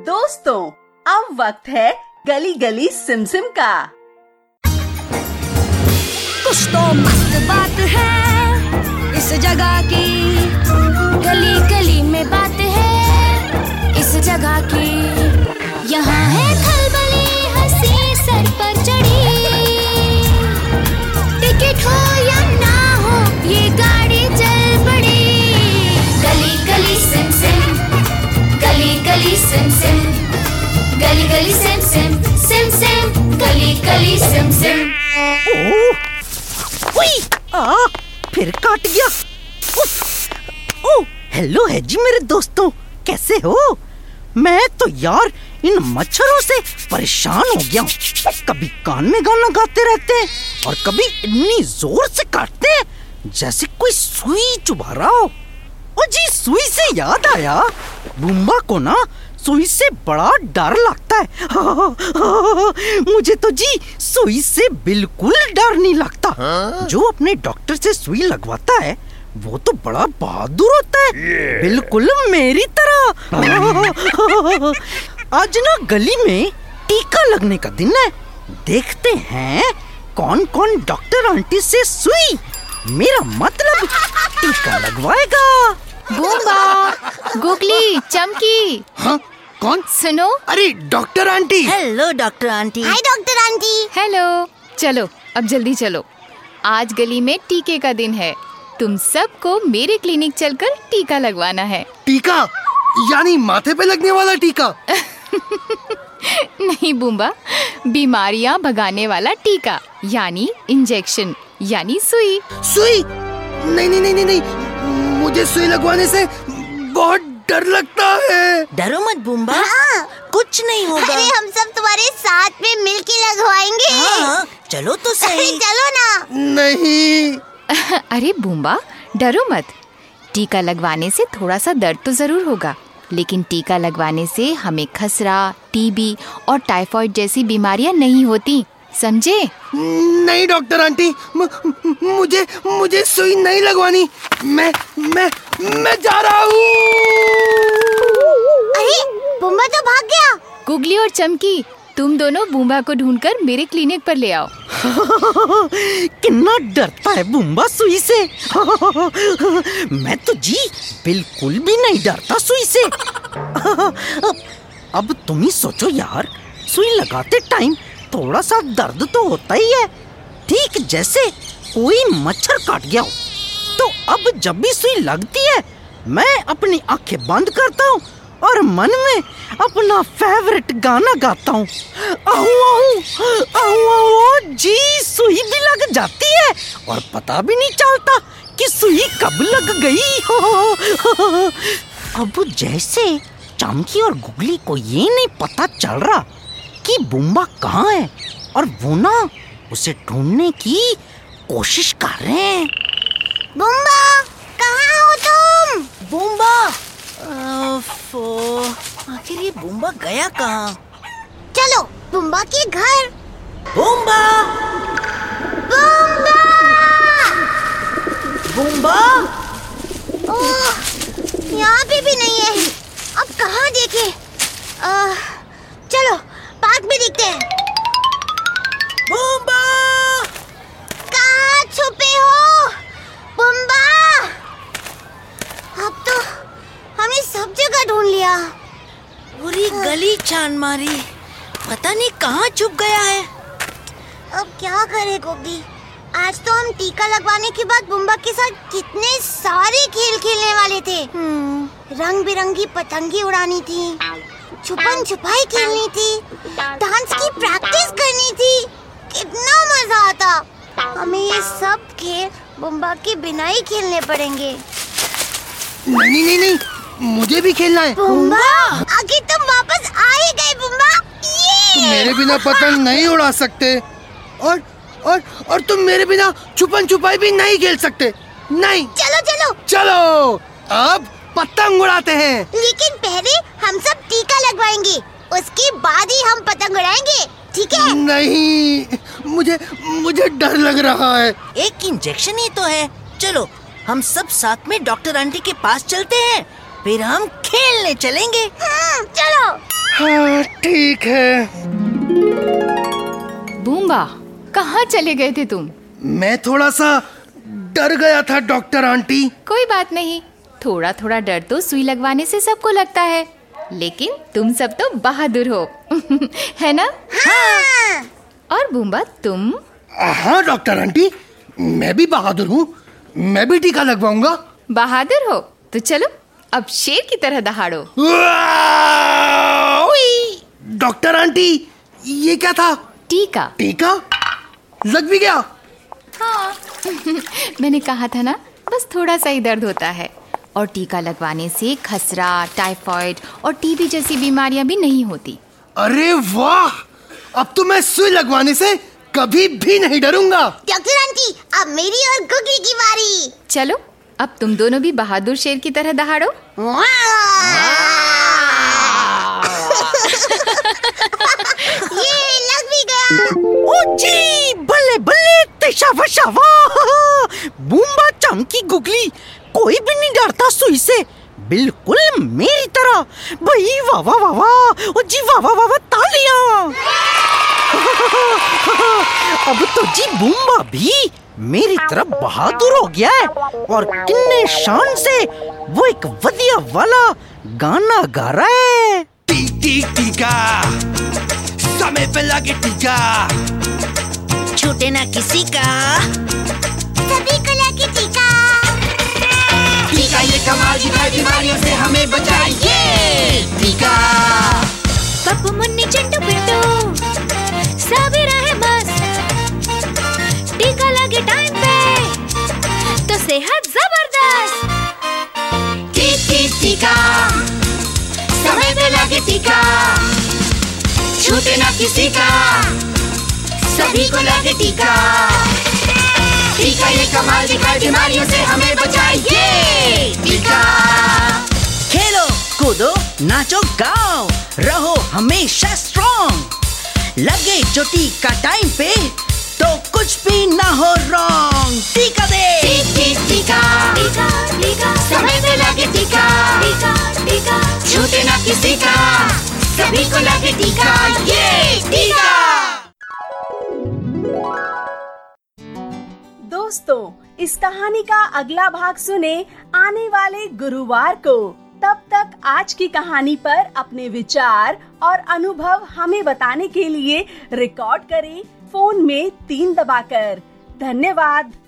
दोस्तों, अब वक्त है गली गली सिम सिम का। कुछ तो मस्त बात है इस जगह की, गली गली में बात है इस जगह की। यहाँ है खलबली हंसी सर पर चढ़ी, टिकट हो या ना हो ये गाड़ी चल पड़ी। गली गली सिम सिम, गली गली सिम सिम, गली गली सिम सिम, सिम सिम गली गली सिम सिम। फिर काट गया। हेलो है जी मेरे दोस्तों, कैसे हो? मैं तो यार इन मच्छरों से परेशान हो गया हूँ। कभी कान में गाना गाते रहते हैं और कभी इतनी जोर से काटते हैं जैसे कोई सुई चुभा रहा हो। और जी, सुई से याद आया, बुम्बा को ना सुई से बड़ा डर लगता है। मुझे तो जी सुई से बिल्कुल डर नहीं लगता। जो अपने डॉक्टर से सुई लगवाता है वो तो बड़ा बहादुर होता है, बिल्कुल मेरी तरह। आज ना गली में टीका लगने का दिन है। देखते हैं कौन कौन डॉक्टर आंटी से सुई, मेरा मतलब टीका लगवाएगा। बुम्बा, गुगली, चमकी। हाँ, कौन? सुनो। अरे doctor aunty. Hello doctor aunty. Hi doctor aunty. Hello. चलो अब जल्दी चलो, आज गली में टीके का दिन है। तुम सबको मेरे क्लिनिक चलकर टीका लगवाना है। टीका यानी माथे पे लगने वाला टीका? नहीं बुम्बा, बीमारियां भगाने वाला टीका यानी इंजेक्शन यानी सुई। सुई? नहीं नहीं नहीं नहीं नहीं, मुझे सुई लगवाने से बहुत डर लगता है। डरो मत बुम्बा, हाँ। कुछ नहीं होगा। अरे हम सब तुम्हारे साथ में मिलके लगवाएंगे। हाँ, चलो तो सही। चलो ना। नहीं। अरे बुम्बा, डरो मत। टीका लगवाने से थोड़ा सा दर्द तो जरूर होगा, लेकिन टीका लगवाने से हमें खसरा, टीबी और टाइफाइड जैसी बीमारियां नहीं होती, समझे? नहीं डॉक्टर आंटी, मुझे सुई नहीं लगवानी। मैं जा रहा हूँ। अरे बुम्बा तो भाग गया। गुगली और चमकी, तुम दोनों बुम्बा को ढूंढकर मेरे क्लिनिक पर ले आओ। कितना डरता है बुम्बा सुई से। मैं तो जी बिल्कुल भी नहीं डरता सुई से। अब तुम ही सोचो यार, सुई लगाते टाइम थोड़ा सा दर्द तो होता ही है, ठीक जैसे कोई मच्छर काट गया हो। तो अब जब भी सुई लगती है मैं अपनी आंखें बंद करता हूँ और मन में अपना फेवरेट गाना गाता हूँ। जी सुई भी लग जाती है और पता भी नहीं चलता कि सुई कब लग गई। अब जैसे चमकी और गुगली को ये नहीं पता चल रहा कि बुम्बा कहाँ है और वो ना उसे ढूंढने की कोशिश कर रहे हैं। बुम्बा, कहाँ हो तुम? बुम्बा, आखिर ये बुम्बा गया कहाँ? चलो बुम्बा के घर। बुम्बा, बुम्बा, बुम्बा। ओह, यहाँ पे भी नहीं है। अब कहाँ देखे? चलो पार्क में देखते हैं। बुम्बा, कहाँ छुपे हो बुम्बा? अब तो हमें सब जगह ढूंढ लिया। पूरी गली छान मारी, पता नहीं कहाँ छुप गया है। अब क्या करे गोगी? आज तो हम टीका लगवाने के बाद बुम्बा के साथ कितने सारे खेल खेलने वाले थे। रंग बिरंगी पतंगी उड़ानी थी, छुपन छुपाई खेलनी थी, डांस की प्रैक्टिस करनी थी। कितना मजा आता। हमें ये सब खेल बुम्बा के बिना ही खेलने पड़ेंगे। नहीं नहीं नहीं, मुझे भी खेलना है। बुम्बा, आखिर तुम वापस आ ही गए बुम्बा। ये मेरे बिना पतंग नहीं उड़ा सकते और तुम मेरे बिना छुपन छुपाई भी नहीं खेल सकते। नहीं। चलो चलो चलो अब पतंग उड़ाते हैं। लेकिन पहले हम सब टीका लगवाएंगे, उसके बाद ही हम पतंग उड़ाएंगे, ठीक है? नहीं, मुझे डर लग रहा है। एक इंजेक्शन ही तो है। चलो हम सब साथ में डॉक्टर आंटी के पास चलते हैं, फिर हम खेलने चलेंगे। चलो। हाँ ठीक है। बूम्बा, कहाँ चले गए थे तुम? मैं थोड़ा सा डर गया था डॉक्टर आंटी। कोई बात नहीं, थोड़ा थोड़ा डर तो सुई लगवाने से सबको लगता है, लेकिन तुम सब तो बहादुर हो है ना? हाँ। और बूम्बा तुम? हाँ डॉक्टर आंटी, मैं भी बहादुर हूँ, मैं भी टीका लगवाऊंगा। बहादुर हो तो चलो अब शेर की तरह दहाड़ो। डॉक्टर आंटी, ये क्या था? टीका। टीका लग भी गया? हाँ मैंने कहा था ना, बस थोड़ा सा ही दर्द होता है, और टीका लगवाने से खसरा, टाइफाइड और टीबी जैसी बीमारियां भी नहीं होती। अरे वाह, अब तो मैं सुई लगवाने से कभी भी नहीं डरूंगा। डॉक्टर आंटी, अब मेरी और गुगली की बारी। चलो अब तुम दोनों भी बहादुर शेर की तरह दहाड़ो। ये लग भी गया। ओ जी, बल्ले बल्ले, तेशावा शावा। बूम्बा, चमकी, गुगली, कोई भी नहीं डरता सुई से, बिल्कुल मेरी तरह। भाई वाह वाह वाह वाह, ओ जी वाह वाह वाह वाह, तालियां। अब तो जी बूम्बा भी मेरी तरफ बहादुर हो गया है, और किन्ने शान से वो एक वधिया वाला गाना गा रहा है। टीका, समय पे लगे टीका, छूटे ना किसी का, सभी को लगे टीका। टीका ये कमाल दिखाए, बीमारियों से हमें बचाइए। टीका पप्पू मुन्नी चिंटू पिंटू सभी रहे बस, टीका लगे टाइम पे तो सेहत जबरदस्त। टीका, समय पे लगे टीका, छूटे ना किसी का, सभी को लगे टीका। टीका ये कमाल दिखाए, बीमारियों से हमें बचाइए। टीका खेलो कूदो नाचो गाओ, रहो हमेशा स्ट्रॉन्ग, लगे जो टीका टाइम पे तो कुछ भी ना हो रॉन्ग। टीका दे। टीका, टीका टीका समय पे लगे टीका, टीका टीका छूटे ना किसी का, सभी को लगे टीका। ये टीका। दोस्तों, इस कहानी का अगला भाग सुने आने वाले गुरुवार को। तब तक आज की कहानी पर अपने विचार और अनुभव हमें बताने के लिए रिकॉर्ड करें फोन में 3 दबाकर। धन्यवाद।